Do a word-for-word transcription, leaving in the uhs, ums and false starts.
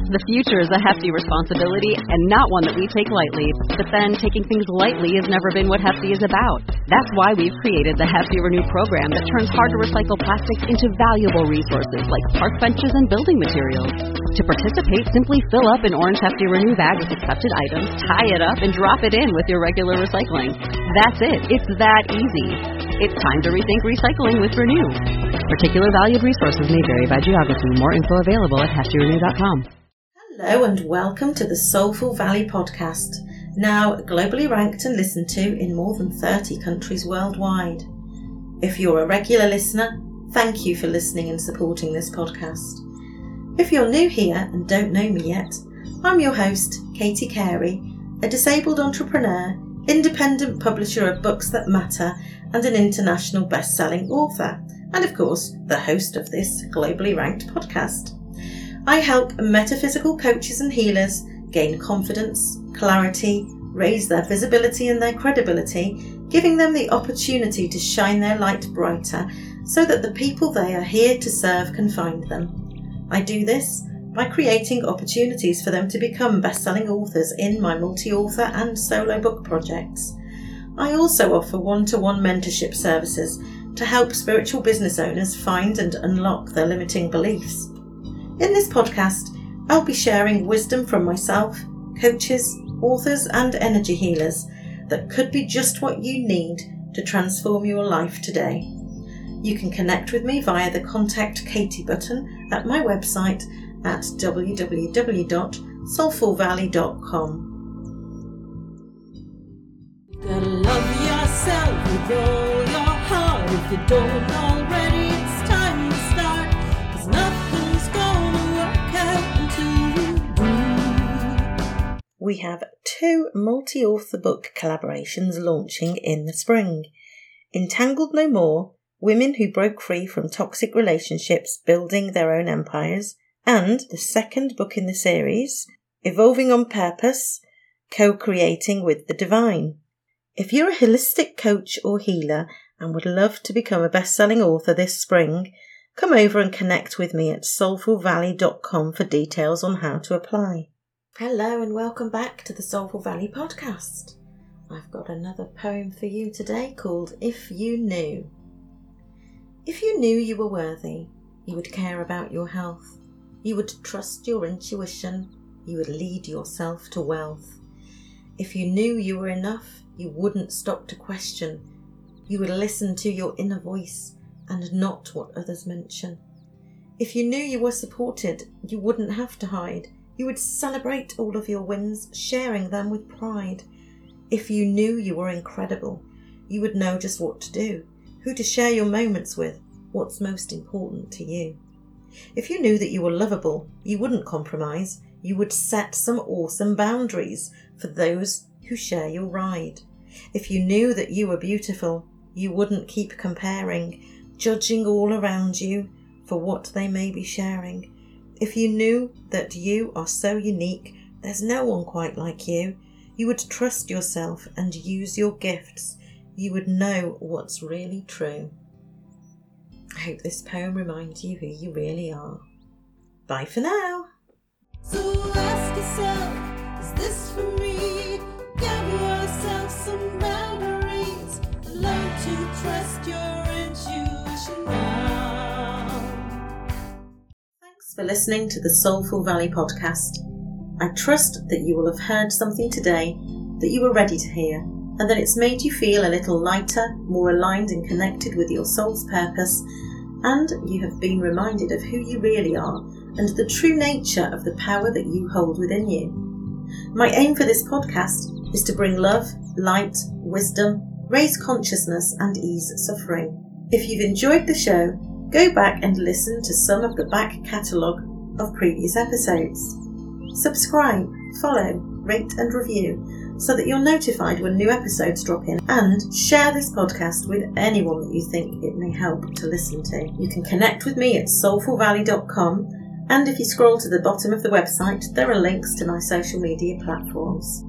The future is a hefty responsibility and not one that we take lightly. But then, taking things lightly has never been what Hefty is about. That's why we've created the Hefty Renew program that turns hard-to-recycle plastics into valuable resources like park benches and building materials. To participate, simply fill up an orange Hefty Renew bag with accepted items, tie it up, and drop it in with your regular recycling. That's it. It's that easy. It's time to rethink recycling with Renew. Particular valued resources may vary by geography. More info available at hefty renew dot com. Hello and welcome to the Soulful Valley podcast, now globally ranked and listened to in more than thirty countries worldwide. If you're a regular listener, thank you for listening and supporting this podcast. If you're new here and don't know me yet, I'm your host, Katie Carey, a disabled entrepreneur, independent publisher of books that matter, and an international best-selling author, and of course, the host of this globally ranked podcast. I help metaphysical coaches and healers gain confidence, clarity, raise their visibility and their credibility, giving them the opportunity to shine their light brighter so that the people they are here to serve can find them. I do this by creating opportunities for them to become best-selling authors in my multi-author and solo book projects. I also offer one-to-one mentorship services to help spiritual business owners find and unlock their limiting beliefs. In this podcast, I'll be sharing wisdom from myself, coaches, authors and energy healers that could be just what you need to transform your life today. You can connect with me via the Contact Katie button at my website at w w w dot soulful valley dot com. You gotta love yourself with all your heart. If you don't already, it's time to start, 'cause nothing's gonna work out until you do. We have two multi-author book collaborations launching in the spring. Entangled No More, Women Who Broke Free from Toxic Relationships Building Their Own Empires, and the second book in the series, Evolving on Purpose, Co-Creating with the Divine. If you're a holistic coach or healer and would love to become a best-selling author this spring, come over and connect with me at soulful valley dot com for details on how to apply. Hello and welcome back to the Soulful Valley podcast. I've got another poem for you today called If You Knew. If you knew you were worthy, you would care about your health. You would trust your intuition. You would lead yourself to wealth. If you knew you were enough, you wouldn't stop to question. You would listen to your inner voice and not what others mention. If you knew you were supported, you wouldn't have to hide. You would celebrate all of your wins, sharing them with pride. If you knew you were incredible, you would know just what to do, who to share your moments with, what's most important to you. If you knew that you were lovable, you wouldn't compromise. You would set some awesome boundaries for those who share your ride. If you knew that you were beautiful, you wouldn't keep comparing, judging all around you for what they may be sharing. If you knew that you are so unique, there's no one quite like you, you would trust yourself and use your gifts. You would know what's really true. I hope this poem reminds you who you really are. Bye for now. So ask yourself, is this for me? Give yourself some boundaries. Learn to trust your intuition now. Thanks for listening to the Soulful Valley podcast. I trust that you will have heard something today that you were ready to hear, and that it's made you feel a little lighter, more aligned and connected with your soul's purpose, and you have been reminded of who you really are and the true nature of the power that you hold within you. My aim for this podcast is to bring love, light, wisdom, raise consciousness and ease suffering. If you've enjoyed the show, go back and listen to some of the back catalogue of previous episodes. Subscribe, follow, rate and review so that you're notified when new episodes drop in, and share this podcast with anyone that you think it may help to listen to. You can connect with me at soulful valley dot com, and if you scroll to the bottom of the website, there are links to my social media platforms.